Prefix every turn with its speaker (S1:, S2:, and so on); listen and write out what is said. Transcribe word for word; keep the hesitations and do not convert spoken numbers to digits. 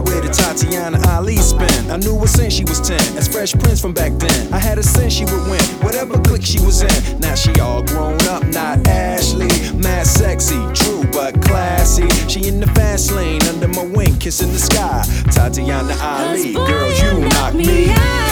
S1: where did Tatiana Ali spend? I knew her since she was ten, as Fresh Prince from back then. I had a sense she would win, whatever clique she was in. Now she all grown up, not Ashley. Mad sexy, true but classy. She in the fast lane, under my wing, kissing the sky. Tatiana Ali, girl, you knock me out.